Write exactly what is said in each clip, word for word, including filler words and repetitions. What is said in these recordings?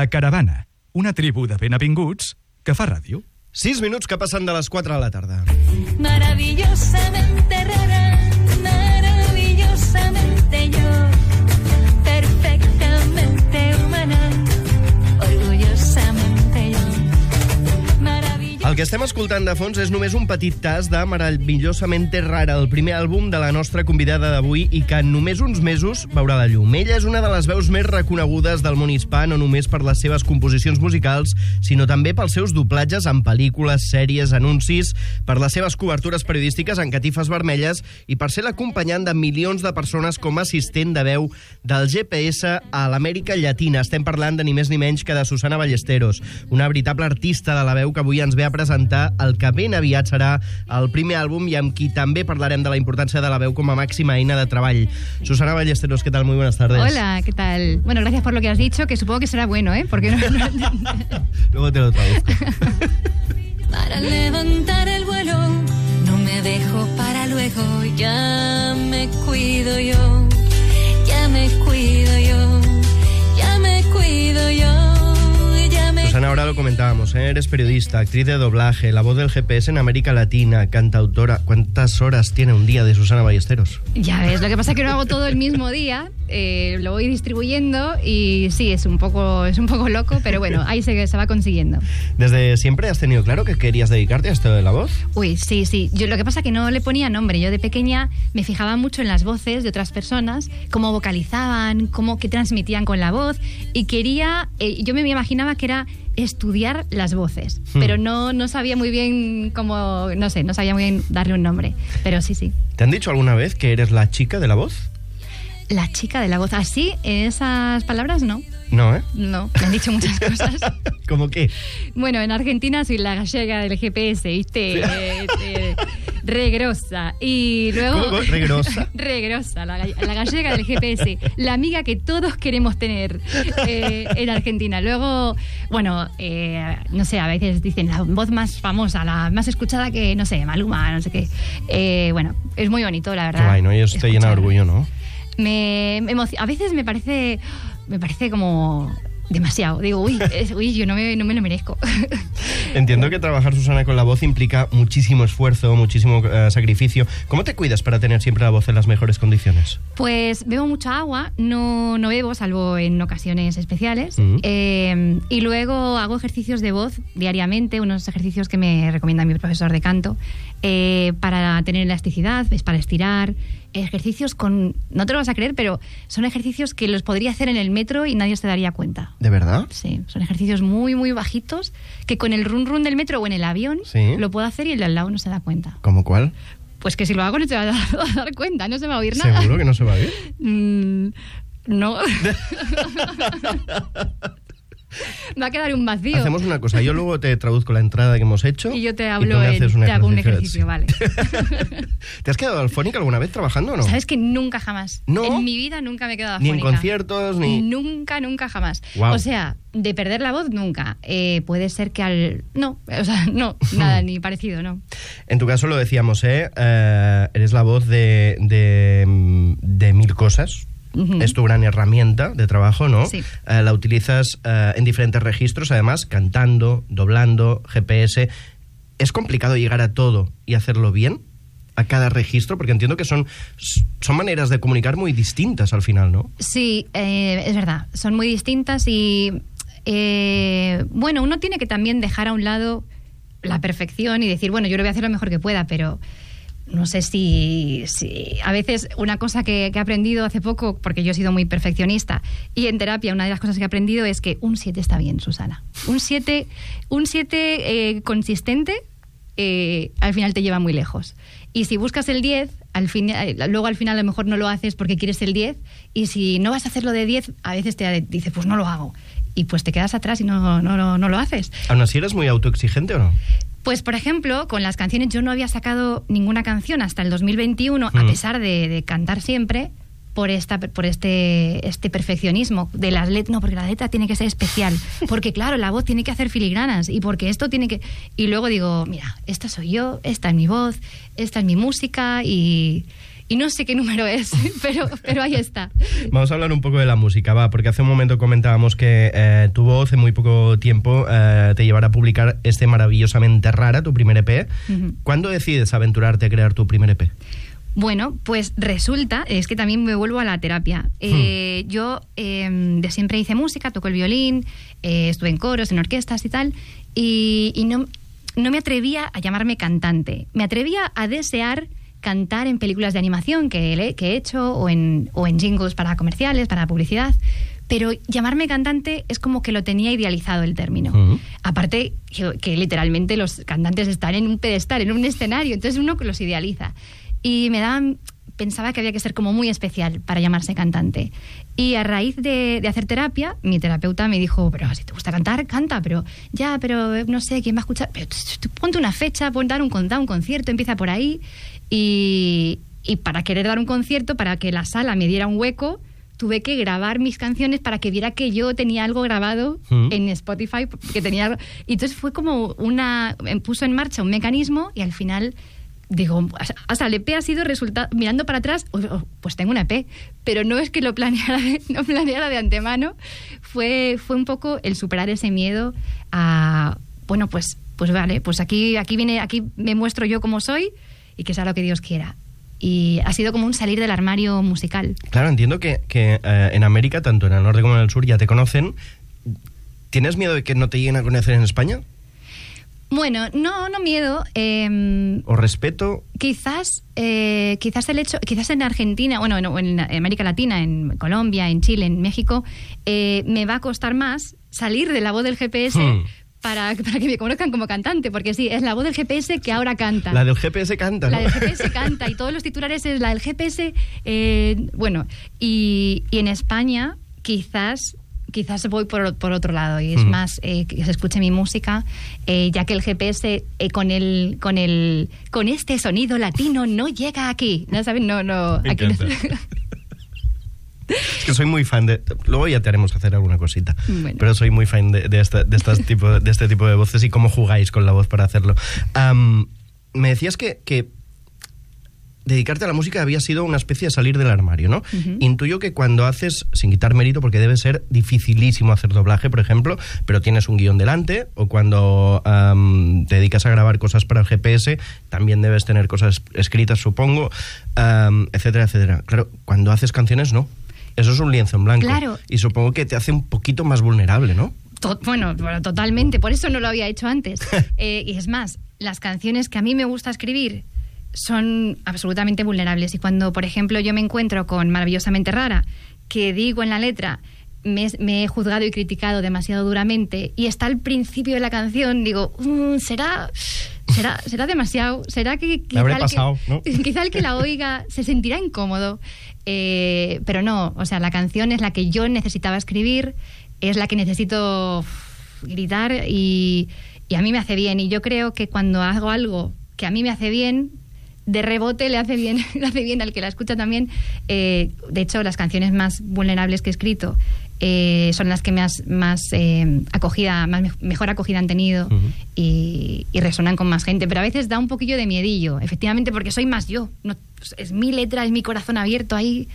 La Caravana, una tribu de benvinguts que fa ràdio. Sis minuts que passen de les quatre de la tarda. Maravillosamente rara, maravillosamente yo, perfectamente humana, orgullosamente yo. El que estem escoltant de fons és només un petit tas de Maravillosamente Rara, el primer àlbum de la nostra convidada d'avui i que en només uns mesos veurà la llum. Ella és una de les veus més reconegudes del món hispà, no només per les seves composicions musicals, sinó també pels seus doblatges en pel·lícules, sèries, anuncis, per les seves cobertures periodístiques en catifes vermelles i per ser l'acompanyant de milions de persones com a assistent de veu del G P S a l'Amèrica Llatina. Estem parlant de ni més ni menys que de Susana Ballesteros, una veritable artista de la veu que avui ens ve a presentar el que ben aviat serà el primer àlbum i amb qui també parlarem de la importància de la veu com a máxima eina de treball. Susana Ballesteros, ¿qué tal? Muy buenas tardes. Hola, ¿qué tal? Bueno, gracias por lo que has dicho, que supongo que será bueno, ¿eh? Porque no, no... Luego te lo traduzco. Para levantar el vuelo, no me dejo para luego, ya me cuido yo, ya me cuido yo, ya me cuido yo. Susana, ahora lo comentábamos, ¿eh? Eres periodista, actriz de doblaje, la voz del G P S en América Latina, cantautora. ¿Cuántas horas tiene un día de Susana Ballesteros? Ya ves, lo que pasa es que no hago todo el mismo día, eh, lo voy distribuyendo y sí, es un poco, es un poco loco, pero bueno, ahí se, se va consiguiendo. ¿Desde siempre has tenido claro que querías dedicarte a esto de la voz? Uy, sí, sí. Yo, lo que pasa es que no le ponía nombre. Yo de pequeña me fijaba mucho en las voces de otras personas, cómo vocalizaban, cómo que transmitían con la voz y quería, eh, yo me imaginaba que era estudiar las voces, hmm. pero no, no sabía muy bien cómo, no sé, no sabía muy bien darle un nombre, pero sí, sí. ¿Te han dicho alguna vez que eres la chica de la voz? La chica de la voz, así, en esas palabras no. No, ¿eh? No, me han dicho muchas cosas. ¿Cómo qué? Bueno, en Argentina soy la gallega del G P S, ¿viste? eh, eh, regrosa. Y luego... ¿Cómo? ¿Regrosa? Regrosa, la, la gallega del G P S. La amiga que todos queremos tener eh, en Argentina. Luego, bueno, eh, no sé, a veces dicen la voz más famosa, la más escuchada que, no sé, Maluma, no sé qué. Eh, bueno, es muy bonito, la verdad. Qué guay, ¿no? Y eso te llena de orgullo, ¿no? Me, me emoc- a veces me parece me parece como demasiado. Digo, uy, es, uy yo no me, no me lo merezco. Entiendo que trabajar, Susana, con la voz implica muchísimo esfuerzo, muchísimo uh, sacrificio. ¿Cómo te cuidas para tener siempre la voz en las mejores condiciones? Pues bebo mucha agua, no, no bebo, salvo en ocasiones especiales. Uh-huh. eh, y luego hago ejercicios de voz diariamente, unos ejercicios que me recomienda mi profesor de canto, eh, para tener elasticidad, es para estirar. Ejercicios con... No te lo vas a creer, pero son ejercicios que los podría hacer en el metro y nadie se daría cuenta. ¿De verdad? Sí, son ejercicios muy, muy bajitos que con el run run del metro o en el avión ¿Sí? lo puedo hacer y el de al lado no se da cuenta. ¿Cómo cuál? Pues que si lo hago no te vas a dar cuenta, no se va a oír nada. ¿Seguro que no se va a oír? Mm, no. Va a quedar un vacío. Hacemos una cosa, yo luego te traduzco la entrada que hemos hecho y yo te hablo, en, te un hago un ejercicio, vale. ¿Te has quedado afónica alguna vez trabajando o no? Sabes que nunca jamás. ¿No? En mi vida nunca me he quedado afónica. Ni en conciertos, ni... Nunca, nunca jamás. Wow. O sea, de perder la voz, nunca. Eh, puede ser que al... No, o sea, no, nada, ni parecido, no. En tu caso lo decíamos, ¿eh? Uh, eres la voz de, de, de mil cosas. Uh-huh. Es tu gran herramienta de trabajo, ¿no? Sí. Uh, la utilizas uh, en diferentes registros, además, cantando, doblando, G P S. ¿Es complicado llegar a todo y hacerlo bien? A cada registro, porque entiendo que son, son maneras de comunicar muy distintas al final, ¿no? Sí, eh, es verdad. Son muy distintas y... Eh, bueno, uno tiene que también dejar a un lado la perfección y decir, bueno, yo lo voy a hacer lo mejor que pueda, pero... No sé si, si... A veces una cosa que, que he aprendido hace poco, porque yo he sido muy perfeccionista, y en terapia una de las cosas que he aprendido es que un siete está bien, Susana. Un siete un siete eh, consistente eh, al final te lleva muy lejos. Y si buscas el diez, al fin, eh, luego al final a lo mejor no lo haces porque quieres el diez, y si no vas a hacerlo de diez, a veces te dices, pues no lo hago. Y pues te quedas atrás y no, no, no, no lo haces. ¿Aún así eres muy autoexigente o no? Pues, por ejemplo, con las canciones yo no había sacado ninguna canción hasta el dos mil veintiuno, mm. a pesar de, de cantar siempre, por esta por este este perfeccionismo de las letras. No, porque la letra tiene que ser especial. Porque, claro, la voz tiene que hacer filigranas. Y porque esto tiene que... Y luego digo, mira, esta soy yo, esta es mi voz, esta es mi música y... y no sé qué número es, pero, pero ahí está. Vamos a hablar un poco de la música, va, porque hace un momento comentábamos que eh, tu voz en muy poco tiempo eh, te llevará a publicar este Maravillosamente Rara, tu primer E P. Uh-huh. ¿Cuándo decides aventurarte a crear tu primer E P? Bueno, pues resulta, es que también me vuelvo a la terapia. Eh, hmm. Yo eh, de siempre hice música, toco el violín, eh, estuve en coros, en orquestas y tal, y, y no, no me atrevía a llamarme cantante. Me atrevía a desear cantar en películas de animación que, que he hecho, o en, o en jingles para comerciales, para publicidad, pero llamarme cantante es como que lo tenía idealizado el término. Uh-huh. Aparte que, que literalmente los cantantes están en un pedestal, en un escenario, entonces uno los idealiza. Y me daban, pensaba que había que ser como muy especial para llamarse cantante. Y a raíz de, de hacer terapia, mi terapeuta me dijo, pero si te gusta cantar, canta, pero ya, pero no sé, ¿quién va a escuchar? Pero tú, ponte una fecha, ponte dar un, dar un concierto, empieza por ahí. Y, y para querer dar un concierto, para que la sala me diera un hueco, tuve que grabar mis canciones para que viera que yo tenía algo grabado ¿Mm? en Spotify. Que tenía, y entonces fue como una, me puso en marcha un mecanismo y al final... Digo, o sea, el E P ha sido resultado, mirando para atrás, pues tengo una E P, pero no es que lo planeara de, no planeara de antemano, fue, fue un poco el superar ese miedo a, bueno, pues, pues vale, pues aquí, aquí viene, aquí me muestro yo como soy y que sea lo que Dios quiera. Y ha sido como un salir del armario musical. Claro, entiendo que, que eh, en América, tanto en el norte como en el sur, ya te conocen. ¿Tienes miedo de que no te lleguen a conocer en España? Bueno, no, no miedo. Eh, ¿O respeto? Quizás, eh, quizás el hecho, quizás en Argentina, bueno, en, en América Latina, en Colombia, en Chile, en México, eh, me va a costar más salir de la voz del G P S hmm. para, para que me conozcan como cantante, porque sí, es la voz del G P S que ahora canta. La del G P S canta, ¿no? La del G P S canta y todos los titulares es la del G P S. Eh, bueno, y, y en España quizás... Quizás voy por, por otro lado y es mm. más eh, que se escuche mi música, eh, ya que el G P S eh, con el con el con este sonido latino no llega aquí, ¿no saben? No, no. Me aquí no. Es que soy muy fan de... Luego ya te haremos hacer alguna cosita. Bueno. Pero soy muy fan de, de, esta, de, estas tipo, de este tipo de voces y cómo jugáis con la voz para hacerlo. Um, me decías que... que dedicarte a la música había sido una especie de salir del armario, ¿no? Uh-huh. Intuyo que cuando haces, sin quitar mérito, porque debe ser dificilísimo hacer doblaje, por ejemplo, pero tienes un guión delante, o cuando um, te dedicas a grabar cosas para el G P S, también debes tener cosas escritas, supongo, um, etcétera, etcétera. Claro, cuando haces canciones, no. Eso es un lienzo en blanco. Claro. Y supongo que te hace un poquito más vulnerable, ¿no? To- bueno, bueno, totalmente. Por eso no lo había hecho antes. eh, y es más, las canciones que a mí me gusta escribir son absolutamente vulnerables y cuando, por ejemplo, yo me encuentro con Maravillosamente Rara, que digo en la letra me, me he juzgado y criticado demasiado duramente y está al principio de la canción, digo, mmm, será será será demasiado, será que quizá, habré pasado, el, que, ¿no? quizá el que la oiga se sentirá incómodo, eh, pero no, o sea, la canción es la que yo necesitaba escribir, es la que necesito gritar y, y a mí me hace bien y yo creo que cuando hago algo que a mí me hace bien, de rebote le hace bien, le hace bien al que la escucha también. Eh, de hecho, las canciones más vulnerables que he escrito eh, son las que más, más eh, acogida, más mejor acogida han tenido uh-huh. y, y resonan con más gente. Pero a veces da un poquillo de miedillo, efectivamente, porque soy más yo. No, es mi letra, es mi corazón abierto ahí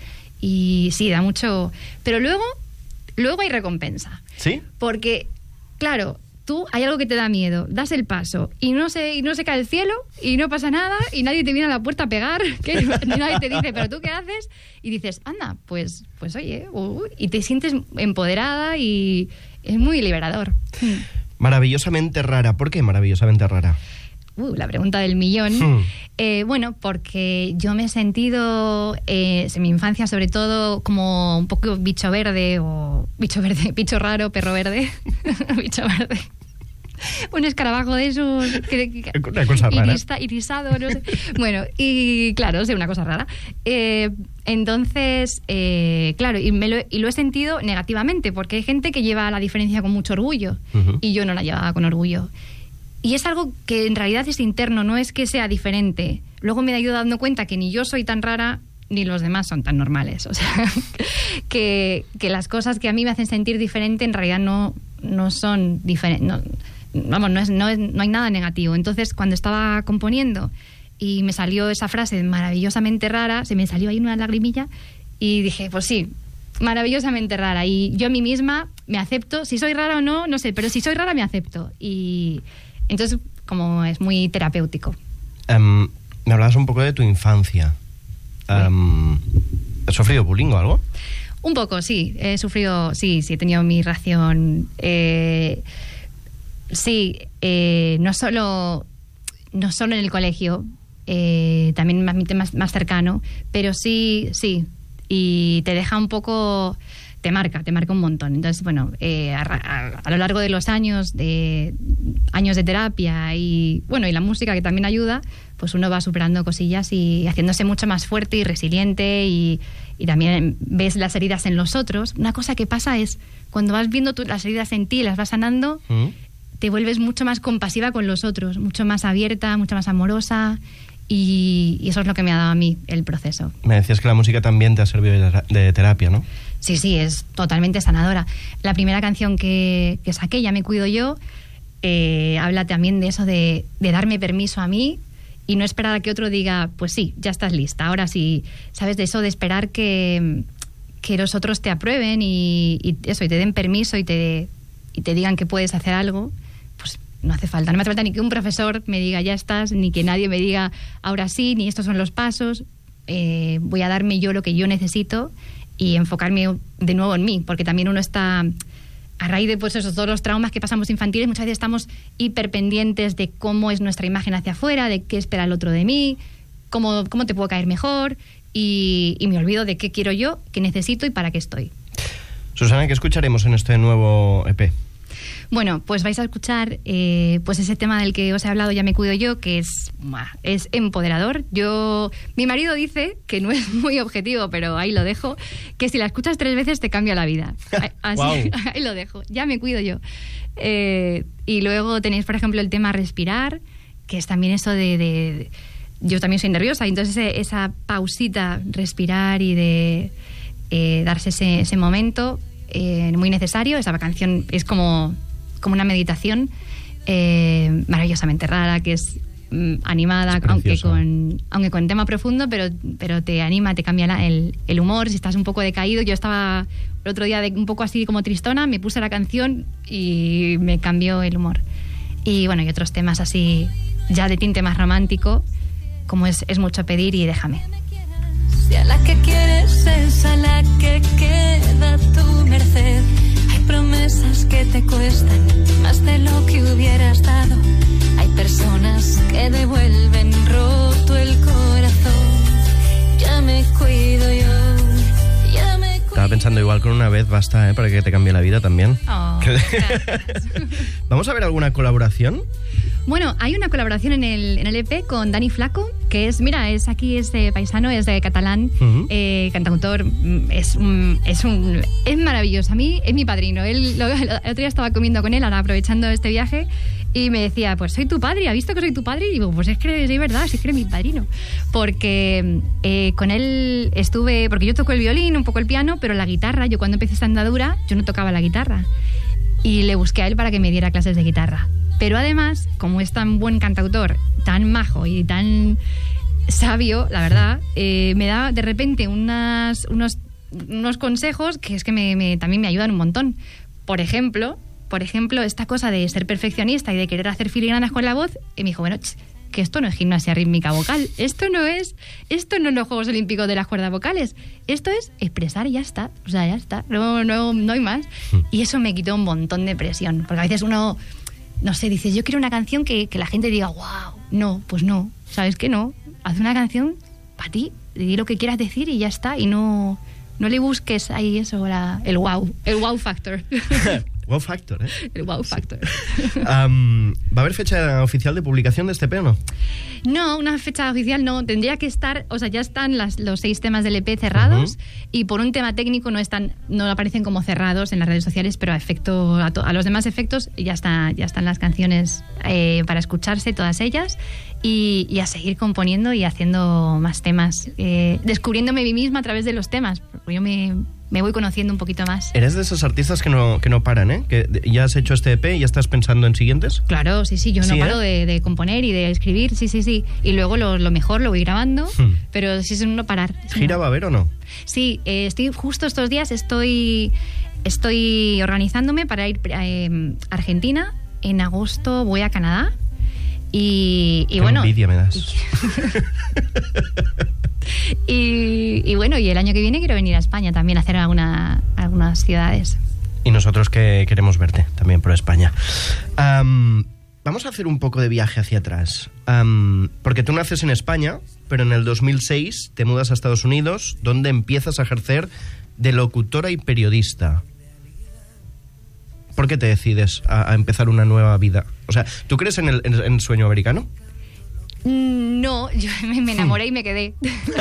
y sí, da mucho. Pero luego, luego hay recompensa. ¿Sí? Porque, claro, tú hay algo que te da miedo, das el paso y no se, y no se cae el cielo y no pasa nada y nadie te viene a la puerta a pegar, que nadie te dice, pero tú qué haces, y dices, anda, pues, pues oye, uh, y te sientes empoderada y es muy liberador. Maravillosamente Rara, ¿por qué Maravillosamente Rara? Uh, la pregunta del millón. Hmm. Eh, bueno, porque yo me he sentido eh, en mi infancia sobre todo como un poco bicho verde o bicho verde, bicho raro, perro verde, bicho verde. Un escarabajo de esos que, que, una cosa rara. Irista, irisado, no sé. Bueno, y claro, es una cosa rara. Eh, entonces, eh, claro, y, me lo, y lo he sentido negativamente, porque hay gente que lleva la diferencia con mucho orgullo, uh-huh. y yo no la llevaba con orgullo. Y es algo que en realidad es interno, no es que sea diferente. Luego me he ido dando cuenta que ni yo soy tan rara, ni los demás son tan normales. O sea, que, que las cosas que a mí me hacen sentir diferente en realidad no, no son diferentes. No, vamos, no, es, no, es, no hay nada negativo. Entonces, cuando estaba componiendo, y me salió esa frase maravillosamente rara, se me salió ahí una lagrimilla y dije, pues sí, maravillosamente rara. Y yo a mí misma me acepto, si soy rara o no, no sé, pero si soy rara me acepto. Y entonces, como es muy terapéutico. Um, me hablabas un poco de tu infancia. Um, ¿Has sufrido bullying o algo? Un poco, sí. He sufrido, sí, sí, he tenido mi ración. Eh, sí, eh, no solo, no solo en el colegio, eh, también más, más, más cercano, pero sí, sí. Y te deja un poco, te marca, te marca un montón. Entonces, bueno, eh, a, a, a lo largo de los años, de años de terapia y, bueno, y la música que también ayuda, pues uno va superando cosillas y haciéndose mucho más fuerte y resiliente y, y también ves las heridas en los otros. Una cosa que pasa es, cuando vas viendo tú las heridas en ti y las vas sanando, ¿Mm? te vuelves mucho más compasiva con los otros, mucho más abierta, mucho más amorosa. Y, y eso es lo que me ha dado a mí el proceso. Me decías que la música también te ha servido de, de terapia, ¿no? Sí, sí, es totalmente sanadora. La primera canción que, que saqué, Ya me cuido yo, eh, habla también de eso de, de darme permiso a mí y no esperar a que otro diga, pues sí, ya estás lista, ahora sí. ¿Sabes? De eso de esperar que, que los otros te aprueben y, y eso, y te den permiso y te, y te digan que puedes hacer algo, pues no hace falta. No me hace falta ni que un profesor me diga ya estás, ni que nadie me diga ahora sí, ni estos son los pasos. Eh, voy a darme yo lo que yo necesito y enfocarme de nuevo en mí, porque también uno está, a raíz de pues esos todos los traumas que pasamos infantiles, muchas veces estamos hiperpendientes de cómo es nuestra imagen hacia afuera, de qué espera el otro de mí, cómo, cómo te puedo caer mejor, y, y me olvido de qué quiero yo, qué necesito y para qué estoy. Susana, ¿qué escucharemos en este nuevo E P? Bueno, pues vais a escuchar eh, pues ese tema del que os he hablado, Ya me cuido yo, que es, es empoderador. Yo, mi marido dice, que no es muy objetivo, pero ahí lo dejo, que si la escuchas tres veces te cambia la vida. Así, wow. Ahí lo dejo, Ya me cuido yo. Eh, y luego tenéis, por ejemplo, el tema Respirar, que es también eso de... de, de yo también soy nerviosa, entonces esa pausita, respirar y de eh, darse ese, ese momento... Eh, muy necesario. Esa canción es como, como una meditación eh, maravillosamente rara, que es mm, animada, es aunque con aunque con tema profundo, pero, pero te anima, te cambia la, el, el humor. Si estás un poco decaído, yo estaba el otro día de, un poco así como tristona, me puse la canción y me cambió el humor. Y bueno, y otros temas así ya de tinte más romántico, como es, es mucho pedir y Déjame. Si a la que quieres es a la que queda a tu merced. Hay promesas que te cuestan más de lo que hubieras dado. Hay personas que devuelven roto el corazón. Ya me cuido yo, ya me cuido. Estaba pensando igual con una vez basta, ¿eh? Para que te cambie la vida también. Oh, ¿Vamos a ver alguna colaboración? Bueno, hay una colaboración en el, en el E P con Dani Flaco, que es, mira, es aquí, es de paisano, es de catalán, uh-huh. eh, cantautor, es un, es un, es maravilloso. A mí es mi padrino. Él, lo, el otro día estaba comiendo con él, ahora aprovechando este viaje, y me decía, pues soy tu padre, ¿ha visto que soy tu padre? Y digo, pues es que es verdad, es que eres mi padrino. Porque eh, con él estuve, porque yo toco el violín, un poco el piano, pero la guitarra, yo cuando empecé esta andadura, yo no tocaba la guitarra. Y le busqué a él para que me diera clases de guitarra. Pero además, como es tan buen cantautor, tan majo y tan sabio, la verdad, eh, me da de repente unas, unos, unos consejos que es que me, me, también me ayudan un montón. Por ejemplo, por ejemplo, esta cosa de ser perfeccionista y de querer hacer filigranas con la voz, y me dijo, bueno, ch, que esto no es gimnasia rítmica vocal, esto no es, esto no es los Juegos Olímpicos de las cuerdas vocales, esto es expresar y ya está, o sea, ya está, no, no, no hay más. Y eso me quitó un montón de presión, porque a veces uno... No sé, dices, yo quiero una canción que, que la gente diga, wow, no, pues no, ¿sabes qué? No, haz una canción para ti, di lo que quieras decir y ya está, y no, no le busques ahí eso, la, el wow, el wow factor. Wow factor, ¿eh? El wow factor. Sí. Um, ¿Va a haber fecha oficial de publicación de este E P o no? No, una fecha oficial no. Tendría que estar, o sea, ya están las, los seis temas del E P cerrados, uh-huh. y por un tema técnico no están, no aparecen como cerrados en las redes sociales, pero a efecto, a, to, a los demás efectos ya está, ya están las canciones eh, para escucharse, todas ellas, y, y a seguir componiendo y haciendo más temas, eh, descubriéndome a mí misma a través de los temas. Porque yo me me voy conociendo un poquito más. Eres de esos artistas que no, que no paran, ¿eh? Que ya has hecho este E P y ya estás pensando en siguientes. Claro, sí, sí, yo no ¿Sí, paro eh? de, de componer y de escribir, sí, sí, sí. Y luego lo, lo mejor lo voy grabando, Hmm. pero sí es un no parar. Sí, ¿Gira no. va a haber o no? Sí, eh, estoy justo estos días estoy estoy organizándome para ir eh, a Argentina. En agosto voy a Canadá y, y Qué bueno. envidia me das. Y, y bueno, y el año que viene quiero venir a España también a hacer alguna, algunas ciudades. Y nosotros que queremos verte también por España. Um, vamos a hacer un poco de viaje hacia atrás. Um, porque tú naces en España, pero en el dos mil seis te mudas a Estados Unidos, donde empiezas a ejercer de locutora y periodista. ¿Por qué te decides a, a empezar una nueva vida? O sea, ¿tú crees en el, en, en el sueño americano? No, yo me, me enamoré y me quedé.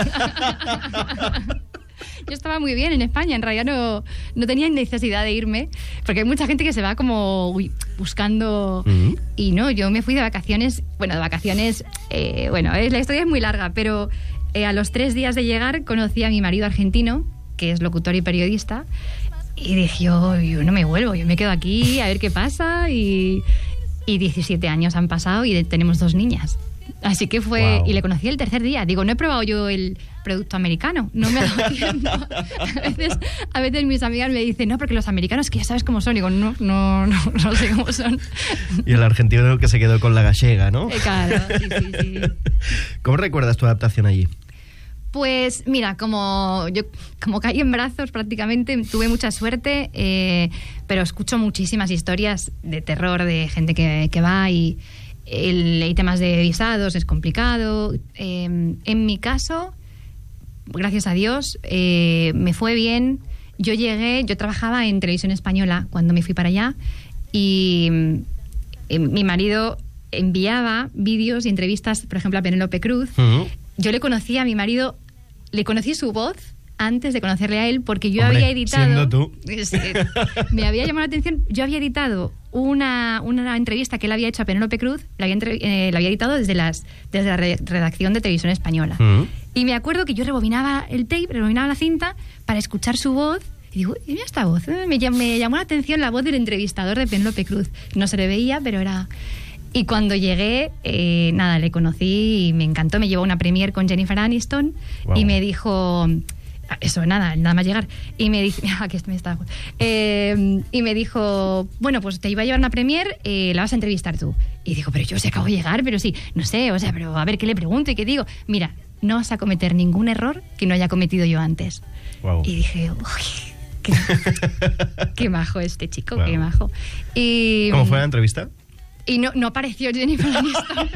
Yo estaba muy bien en España, en realidad no, no tenía necesidad de irme, porque hay mucha gente que se va como uy, buscando... Uh-huh. Y no, yo me fui de vacaciones, bueno, de vacaciones, eh, bueno, eh, la historia es muy larga, pero eh, a los tres días de llegar conocí a mi marido argentino, que es locutor y periodista, y dije, yo, yo no me vuelvo, yo me quedo aquí a ver qué pasa, y, y diecisiete años han pasado y tenemos dos niñas. Así que fue... Wow. Y le conocí el tercer día. Digo, no he probado yo el producto americano. No me ha dado tiempo. A veces, a veces mis amigas me dicen, no, porque los americanos que ya sabes cómo son. Digo, no, no, no, no sé cómo son. Y el argentino que se quedó con la gallega, ¿no? Eh, Claro, sí, sí, sí. ¿Cómo recuerdas tu adaptación allí? Pues mira, como yo como caí en brazos prácticamente, tuve mucha suerte, eh, pero escucho muchísimas historias de terror de gente que, que va y... El, hay temas de visados, es complicado. Eh, en mi caso, gracias a Dios, eh, me fue bien. Yo llegué, yo trabajaba en Televisión Española cuando me fui para allá y eh, mi marido enviaba vídeos y entrevistas, por ejemplo, a Penélope Cruz. Uh-huh. Yo le conocí a mi marido, le conocí su voz antes de conocerle a él, porque yo Hombre, había editado... siendo tú. Sí, me había llamado la atención, yo había editado una, una entrevista que él había hecho a Penélope Cruz, la había, entre, eh, la había editado desde, las, desde la re- redacción de Televisión Española. Uh-huh. Y me acuerdo que yo rebobinaba el tape, rebobinaba la cinta para escuchar su voz. Y digo, mira esta voz, eh, me, llam- me llamó la atención la voz del entrevistador de Penélope Cruz. No se le veía, pero era... Y cuando llegué, eh, nada, le conocí y me encantó. Me llevó a una premiere con Jennifer Aniston. Wow. Y me dijo... Eso, nada, nada más llegar. Y me dice, aquí me está. Eh, y me dijo, bueno, pues te iba a llevar una premiere, eh, la vas a entrevistar tú. Y digo, pero yo se acabo de llegar, pero sí, no sé, o sea, pero a ver qué le pregunto y qué digo. Mira, no vas a cometer ningún error que no haya cometido yo antes. Wow. Y dije, uy, qué, qué majo este chico, Wow. qué majo. Y, ¿Cómo fue la entrevista? Y no, no apareció Jennifer Aniston.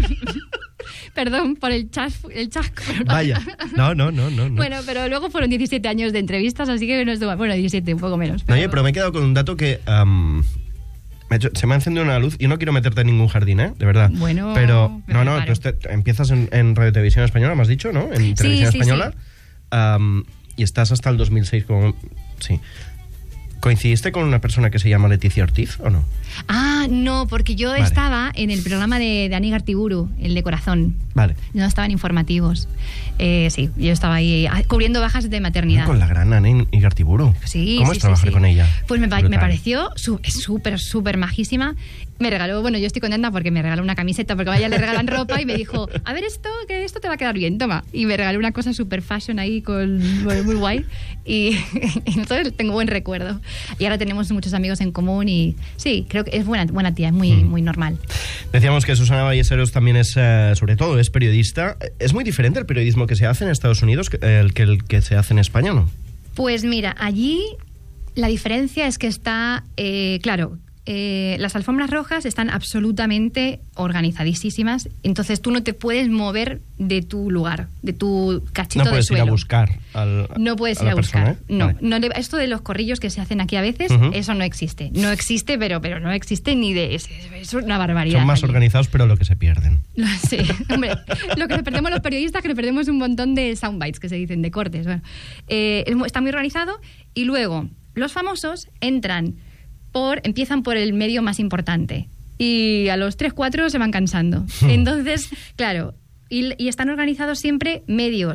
Perdón por el, chas, el chasco. Pero no. Vaya. No, no, no, no. no. Bueno, pero luego fueron diecisiete años de entrevistas, así que no estuvo... Bueno, diecisiete, un poco menos. No, oye, pero me he quedado con un dato que... um, me ha hecho- se me ha encendido una luz y no quiero meterte en ningún jardín, ¿eh? De verdad. Bueno, Pero, me no, no, preparo. tú este- empiezas en, en Radio Televisión Española, me has dicho, ¿no? En Televisión sí, Española. Um, y estás hasta el dos mil seis como... Sí. ¿Coincidiste con una persona que se llama Leticia Ortiz o no? Ah, no, porque yo Vale. estaba en el programa de, de Anígar Gartiburu, el de Corazón. Vale. No estaban informativos. Eh, sí, yo estaba ahí ah, cubriendo bajas de maternidad. Con la gran Ana Igartiburu. Sí, ¿Cómo sí, es trabajar sí, sí. con ella? Pues me, pa- me Brutal. pareció su- es súper, súper majísima. Me regaló, bueno, yo estoy contenta porque me regaló una camiseta, porque a ella le regalan ropa y me dijo, a ver esto, que esto te va a quedar bien, toma. Y me regaló una cosa súper fashion ahí, con, muy, muy guay. Y, y entonces tengo buen recuerdo. Y ahora tenemos muchos amigos en común y sí, creo que es buena, buena tía, es muy, Mm. muy normal. Decíamos que Susana Ballesteros también es, eh, sobre todo, es periodista. ¿Es muy diferente el periodismo que se hace en Estados Unidos que el que, el que se hace en España, no? Pues mira, allí la diferencia es que está, eh, claro, eh, las alfombras rojas están absolutamente organizadísimas, entonces tú no te puedes mover de tu lugar, de tu cachito No puedes de ir suelo. a buscar al, No puedes a ir la a buscar. persona, ¿eh? No, Vale. no le- esto de los corrillos que se hacen aquí a veces, Ujú. eso no existe. No existe, pero, pero no existe ni de... Es, es una barbaridad. Son más allí. organizados, pero lo que se pierden. Sí, hombre, lo que nos perdemos los periodistas, que nos perdemos un montón de soundbites, que se dicen, de cortes. Bueno, eh, es mu- está muy organizado y luego los famosos entran por, empiezan por el medio más importante y a los tres, cuatro se van cansando. Entonces, claro, y, y están organizados siempre medios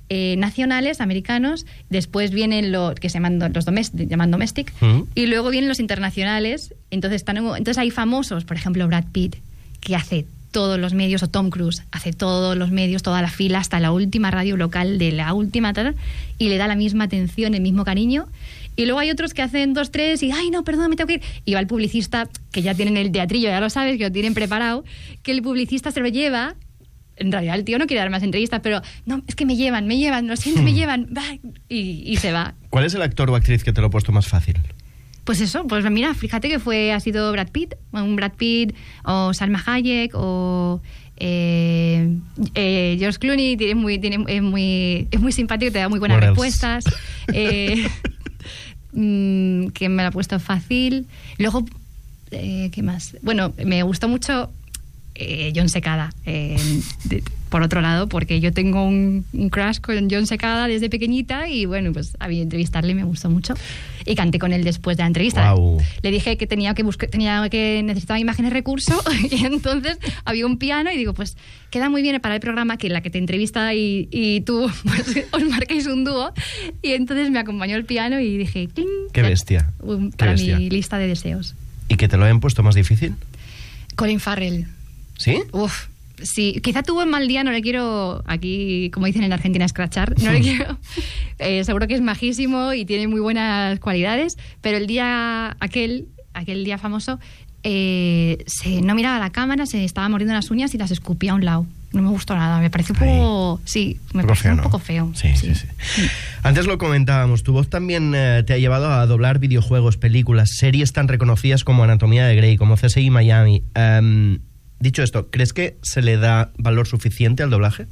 eh, nacionales, americanos, después vienen los que se llaman, los domestic, llaman domestic, Mm. y luego vienen los internacionales. Entonces, están, entonces hay famosos, por ejemplo, Brad Pitt, que hace todos los medios, o Tom Cruise, hace todos los medios, toda la fila, hasta la última radio local de la última tal, y le da la misma atención, el mismo cariño. Y luego hay otros que hacen dos, tres y, ay, no, perdón, me tengo que ir. Y va el publicista, que ya tienen el teatrillo, ya lo sabes, que lo tienen preparado, que el publicista se lo lleva. En realidad el tío no quiere dar más entrevistas, pero no, es que me llevan, me llevan, lo siento, me llevan, va, y, y se va. ¿Cuál es el actor o actriz que te lo ha puesto más fácil? Pues eso, pues mira, fíjate que fue, ha sido Brad Pitt, un Brad Pitt, o Salma Hayek, o eh, eh, George Clooney, tiene muy, tiene, es, muy, es muy simpático, te da muy buenas What else? respuestas. Eh, mm, que me lo ha puesto fácil. Luego, eh, ¿qué más? Bueno, me gustó mucho eh, Jon Secada, eh, de, por otro lado, porque yo tengo un, un crush con Jon Secada desde pequeñita y bueno, pues a mí entrevistarle me gustó mucho y canté con él después de la entrevista. Wow. Le dije que tenía que buscar, tenía que necesitaba imágenes recurso y entonces había un piano y digo, pues queda muy bien para el programa que la que te entrevista y, y tú pues, os marquéis un dúo, y entonces me acompañó el piano y dije, ¡cling! Qué bestia. Un- Qué para bestia. mi lista de deseos. ¿Y que te lo hayan puesto más difícil? Colin Farrell. ¿Sí? Uf, sí, quizá tuvo un mal día, no le quiero, aquí, como dicen en Argentina, escrachar, no le quiero, eh, seguro que es majísimo y tiene muy buenas cualidades, pero el día, aquel, aquel día famoso, eh, se, no miraba a la cámara, se estaba mordiendo las uñas y las escupía a un lado. No me gustó nada, me pareció un poco, sí, me Un poco pareció feo, un ¿no? poco feo. Sí, sí, sí. Antes lo comentábamos, tu voz también eh, te ha llevado a doblar videojuegos, películas, series tan reconocidas como Anatomía de Grey, como C S I Miami. Um, dicho esto, ¿crees que se le da valor suficiente al doblaje?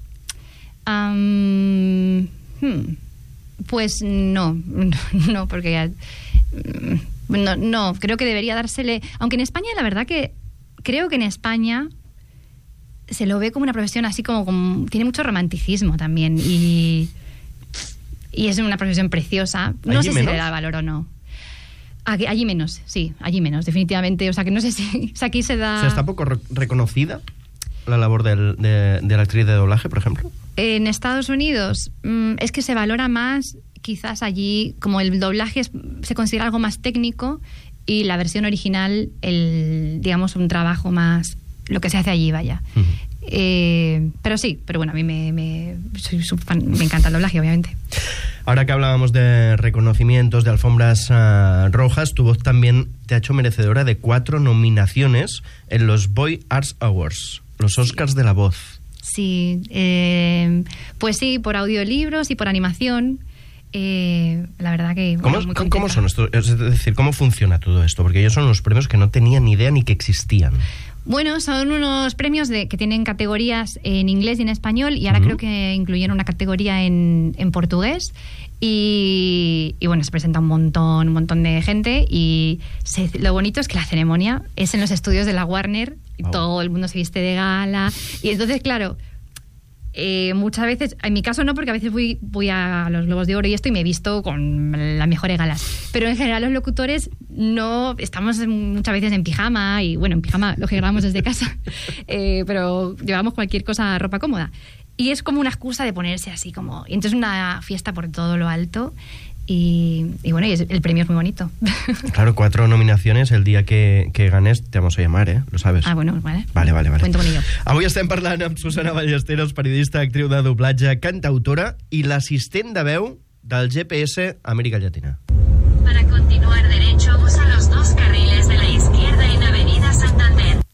Um, hmm, pues no, no, porque ya, no, no, creo que debería dársele, aunque en España la verdad que creo que en España se lo ve como una profesión así como, como tiene mucho romanticismo también y, y es una profesión preciosa. No ¿Allí sé menos? si le da valor o no. Aquí, allí menos, sí, allí menos, definitivamente. O sea, que no sé si, o sea, aquí se da... O sea, ¿está poco re- reconocida la labor del- de, de la actriz de doblaje, por ejemplo? En Estados Unidos mm, es que se valora más, quizás allí, como el doblaje es- se considera algo más técnico y la versión original, el, digamos, un trabajo más, lo que se hace allí, vaya. Ujú. Eh, pero sí, pero bueno, a mí me, me, soy súper fan, me encanta el doblaje, obviamente. Ahora que hablábamos de reconocimientos, de alfombras uh, rojas, tu voz también te ha hecho merecedora de cuatro nominaciones en los Boy Arts Awards, los Oscars de la voz. Sí, eh, pues sí, por audiolibros y por animación. Eh, la verdad que... ¿Cómo, bueno, muy ¿cómo contenta. son estos? Es decir, ¿cómo funciona todo esto? Porque ellos son unos premios que no tenía ni idea ni que existían. Bueno, son unos premios de, que tienen categorías en inglés y en español, y ahora Ujú. creo que incluyeron una categoría en, en portugués. Y, y bueno, se presenta un montón, un montón de gente. Y se- lo bonito es que la ceremonia es en los estudios de la Warner, y Wow. todo el mundo se viste de gala. Y entonces, claro, eh, muchas veces, en mi caso no, porque a veces voy, voy a los Globos de Oro y esto y me he visto con las mejores galas, pero en general los locutores no, estamos muchas veces en pijama, y bueno, en pijama lo que grabamos desde casa, eh, pero llevamos cualquier cosa, ropa cómoda, y es como una excusa de ponerse así como, y entonces una fiesta por todo lo alto. Y, y bueno, y es- el premio es muy bonito. Claro, cuatro nominaciones. El día que, que ganes te vamos a llamar, ¿eh? Lo sabes. Ah, bueno, vale. Vale, vale, vale. Cuento con ello. Avui estem parlant amb Susana Ballesteros, periodista, actriu de doblatge, cantautora i l'assistent de veu del G P S Amèrica Llatina. Para continuar derecho, usa los dos carriles de la izquierda en Avenida Santander.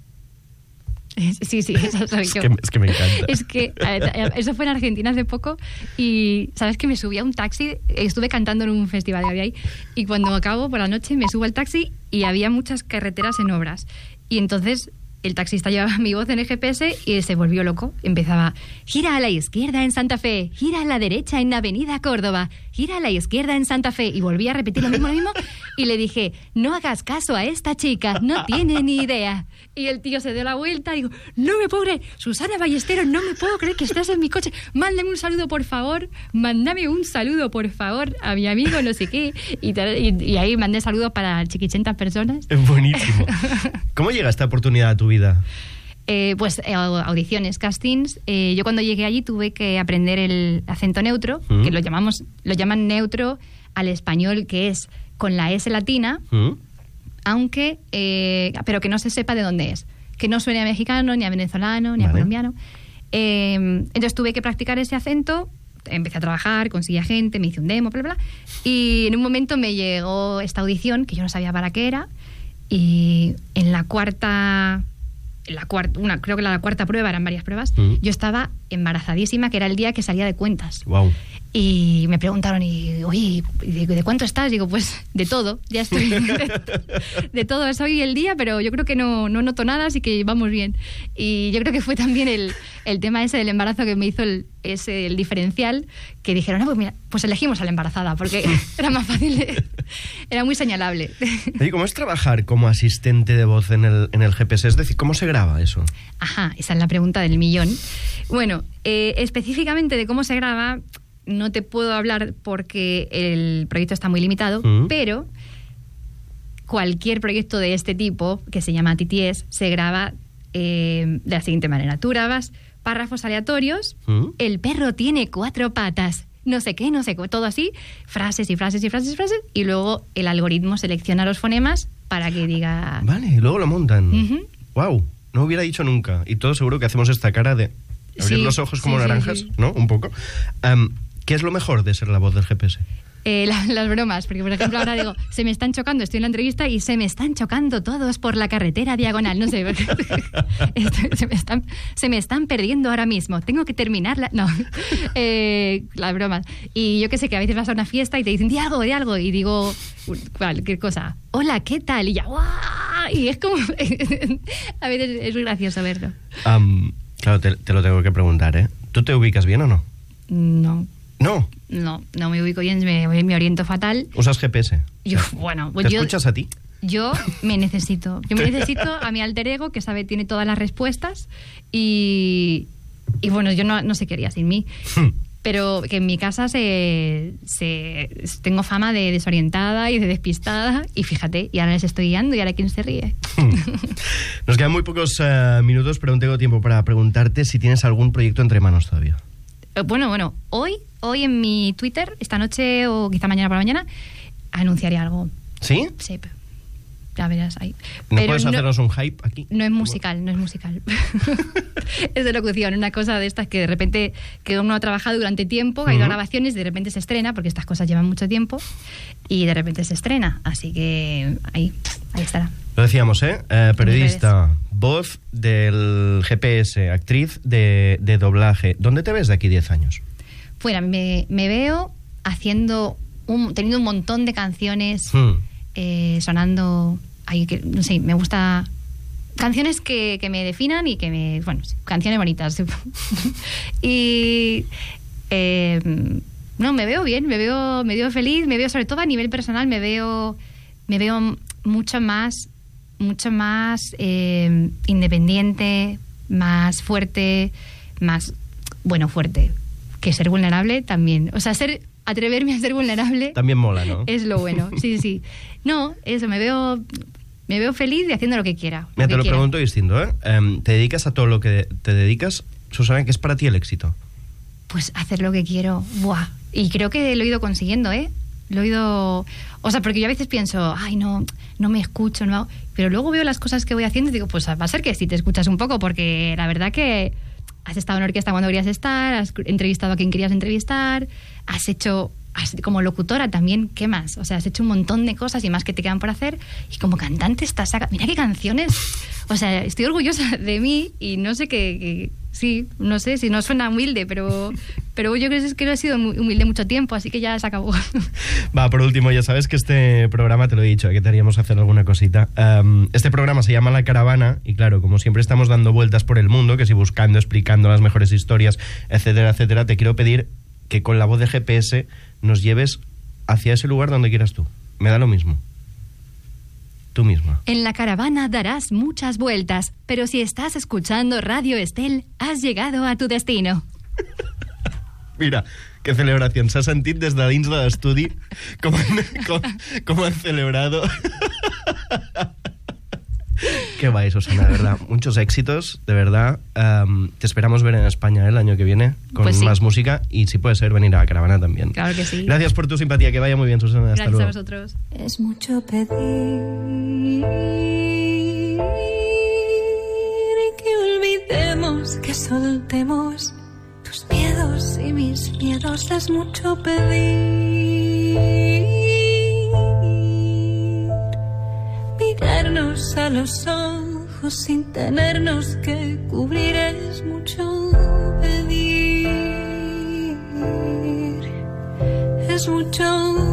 Sí, sí, eso soy Es yo. que, es que me encanta. Es que eh, eso fue en Argentina hace poco y sabes que me subí a un taxi, estuve cantando en un festival que había ahí, y cuando acabo por la noche me subo al taxi y había muchas carreteras en obras, y entonces el taxista llevaba mi voz en el G P S y se volvió loco. Empezaba, gira a la izquierda en Santa Fe, gira a la derecha en Avenida Córdoba, gira a la izquierda en Santa Fe, y volvía a repetir lo mismo, lo mismo, y le dije, no hagas caso a esta chica, no tiene ni idea. Y el tío se dio la vuelta y digo, no me puedo creer, Susana Ballesteros, no me puedo creer que estés en mi coche, mándame un saludo por favor, mándame un saludo por favor a mi amigo, no sé qué, y, tal, y, y ahí mandé saludos para chiquichentas personas. Es buenísimo. ¿Cómo llega esta oportunidad a tu vida? Eh, pues eh, audiciones, castings. Eh, yo cuando llegué allí tuve que aprender el acento neutro, Mm. que lo llamamos, lo llaman neutro al español, que es con la S latina, Mm. aunque, eh, pero que no se sepa de dónde es, que no suene a mexicano, ni a venezolano, ni a Vale. colombiano. Eh, entonces tuve que practicar ese acento, empecé a trabajar, conseguí a gente, me hice un demo, bla, bla, bla, y en un momento me llegó esta audición, que yo no sabía para qué era, y en la cuarta... La cuarta, una, creo que la cuarta prueba, eran varias pruebas, Mm. yo estaba embarazadísima, que era el día que salía de cuentas. Wow. Y me preguntaron, y, oye, ¿de, de cuánto estás? Digo, pues de todo, ya estoy. De, de todo, es hoy el día, pero yo creo que no, no noto nada, así que vamos bien. Y yo creo que fue también el, el tema ese del embarazo que me hizo el, ese, el diferencial, que dijeron, no, pues mira, pues elegimos a la embarazada, porque era más fácil, de- era muy señalable. Oye, ¿cómo es trabajar como asistente de voz en el, en el G P S? Es decir, ¿cómo se graba eso? Ajá, esa es la pregunta del millón. Bueno, eh, específicamente de cómo se graba, no te puedo hablar porque el proyecto está muy limitado, Mm. pero cualquier proyecto de este tipo, que se llama T T S, se graba eh, de la siguiente manera. Tú grabas párrafos aleatorios, Mm. el perro tiene cuatro patas, no sé qué, no sé qué, todo así, frases y frases y frases y frases, y luego el algoritmo selecciona los fonemas para que diga... Vale, y luego lo montan. Ujú. Wow, no hubiera dicho nunca. Y todos seguro que hacemos esta cara de abrir Sí, los ojos como sí, sí, naranjas, sí. ¿no? Un poco. Em, ¿Qué es lo mejor de ser la voz del G P S? Eh, la- las bromas, porque por ejemplo ahora digo, se me están chocando, estoy en la entrevista y se me están chocando todos por la carretera diagonal, no sé, Esto- se, me están, se me están perdiendo ahora mismo, tengo que terminarla, no, eh, las bromas. Y yo que sé, que a veces vas a una fiesta y te dicen, di algo, di algo, y digo, cualquier cosa, hola, ¿qué tal? Y ya, ¡guau! Y es como, a veces es muy gracioso verlo. Am, claro, te, te lo tengo que preguntar, ¿eh? ¿Tú te ubicas bien o no? No, No. no, no me ubico bien, me, me oriento fatal. ¿Usas G P S? Yo, bueno, pues ¿Te yo... escuchas a ti? Yo me necesito. Yo me necesito a mi alter ego, que sabe, tiene todas las respuestas. Y, y bueno, yo no, no sé qué haría sin mí. Pero que en mi casa se, se tengo fama de desorientada y de despistada. Y fíjate, y ahora les estoy guiando y ahora quién se ríe. Nos quedan muy pocos eh, minutos, pero aún tengo tiempo para preguntarte si tienes algún proyecto entre manos todavía. Eh, Bueno, bueno, hoy, hoy en mi Twitter, esta noche o quizá mañana por la mañana, anunciaré algo. ¿Sí? Sí, ya verás ahí. ¿No Pero puedes hacernos un hype aquí? No es musical, no es musical. Es de locución, una cosa de estas que de repente que uno ha trabajado durante tiempo, ha ido a Ujú. grabaciones, de repente se estrena, porque estas cosas llevan mucho tiempo, y de repente se estrena. Así que ahí, ahí estará. Lo decíamos, ¿eh? Eh, periodista, voz del G P S, actriz de, de doblaje. ¿Dónde te ves de aquí diez años? Bueno, me, me veo haciendo, un, teniendo un montón de canciones Hmm. eh, sonando, ahí que, no sé, me gusta... Canciones que, que me definan y que me... Bueno, sí, canciones bonitas. Y... eh, no, me veo bien, me veo, me veo feliz, me veo sobre todo a nivel personal, me veo, me veo mucho más, mucho más eh, independiente, más fuerte, más, bueno, fuerte, que ser vulnerable también. O sea, ser, atreverme a ser vulnerable También mola, ¿no? es lo bueno, sí, sí. No, eso, me veo, me veo feliz y haciendo lo que quiera. Mira, que te lo quiera. pregunto distinto, ¿eh? Em, ¿Te dedicas a todo lo que te dedicas? Susana, ¿qué es para ti el éxito? Pues hacer lo que quiero. Buah. Y creo que lo he ido consiguiendo, ¿eh? Lo he ido... O sea, porque yo a veces pienso, ay, no, no me escucho, no hago... Pero luego veo las cosas que voy haciendo y digo, pues va a ser que sí te escuchas un poco, porque la verdad que has estado en orquesta cuando querías estar, has entrevistado a quien querías entrevistar, has hecho... has- como locutora también, ¿qué más? O sea, has hecho un montón de cosas y más que te quedan por hacer. Y como cantante estás sacando... Mira qué canciones. O sea, estoy orgullosa de mí y no sé qué... qué- sí, no sé si no suena humilde, pero, pero yo creo que he sido muy humilde mucho tiempo, así que ya se acabó. Va, por último, ya sabes que este programa, te lo he dicho, que te haríamos hacer alguna cosita. Um, este programa se llama La Caravana y claro, como siempre estamos dando vueltas por el mundo, que si buscando, explicando las mejores historias, etcétera, etcétera, te quiero pedir que con la voz de G P S nos lleves hacia ese lugar donde quieras tú. Me da lo mismo. Tú misma. En la caravana darás muchas vueltas, pero si estás escuchando Radio Estel, has llegado a tu destino. Mira, qué celebración. S'ha sentit des de dins de l'estudi com, han- com, com han celebrado. Qué guay, Susana, de verdad. Muchos éxitos, de verdad. Um, te esperamos ver en España, ¿eh? El año que viene con pues sí. más música y si puede ser venir a Caravana también. Claro que sí. Gracias por tu simpatía, que vaya muy bien, Susana. Hasta Gracias luego. a vosotros. Es mucho pedir que olvidemos, que soltemos tus miedos y mis miedos. Es mucho pedir mirarnos a los ojos sin tenernos que cubrir. Es mucho pedir, es mucho